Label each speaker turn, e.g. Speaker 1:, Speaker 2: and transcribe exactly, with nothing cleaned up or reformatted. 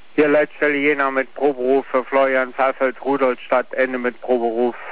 Speaker 1: Hier Leitstelle Jena mit Proberuf für Florian Pfeifeld, Rudolstadt, Ende mit Proberuf.